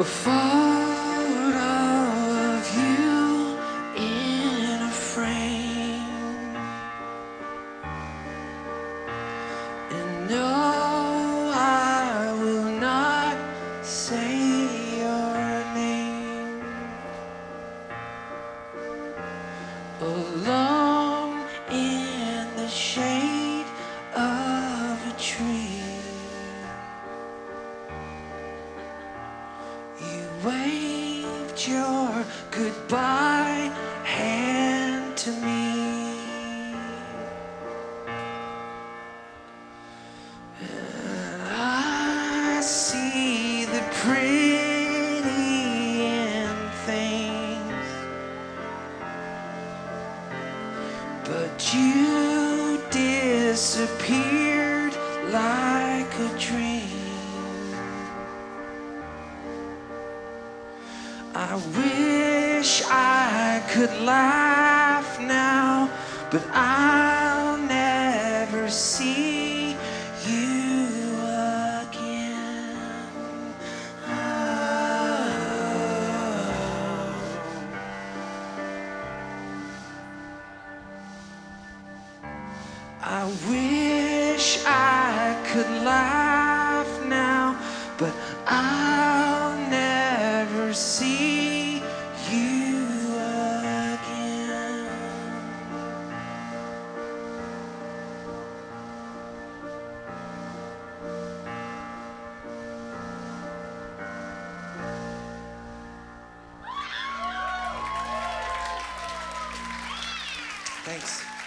A photo of you in a frame, and no, I will not say your name. Alone in the shade of a tree, you waved your goodbye hand to me, and I see the pretty in things, but you disappeared like a dream. I wish I could laugh now, but I'll never see you again. I wish I could laugh now, but I'll never see you again. Thanks.